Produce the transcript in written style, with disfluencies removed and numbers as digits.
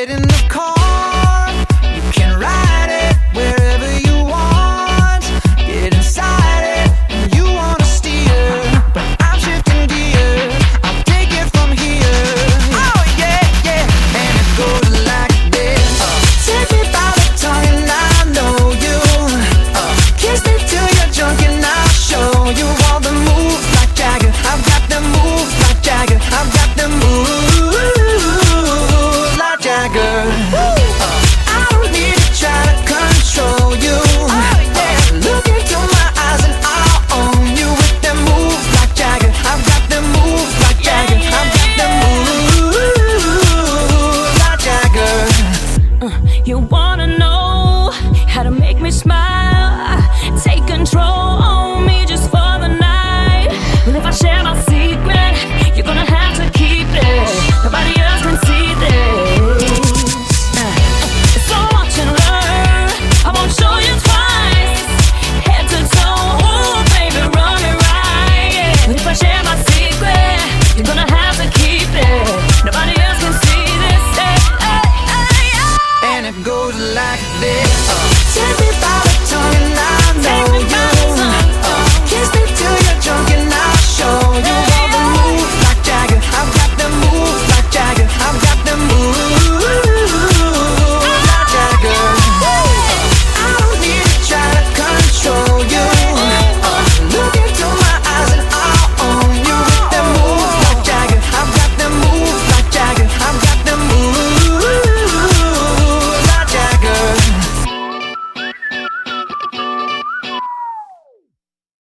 Get in the car, you can ride it wherever you want. Get inside it, and you wanna steer, but I'm shifting gears, I'll take it from here. Oh yeah, yeah, and it goes like this. Take me by the tongue and I know you. Kiss me till you're drunk and I'll show you all the moves like Jagger. I've got the moves like Jagger. I've got the moves like Jagger. I don't need to try to control you. Look into my eyes and I'll own you with them moves like Jagger. I've got them moves like Jagger. I've got them moves like Jagger. You wanna know how to make me smile?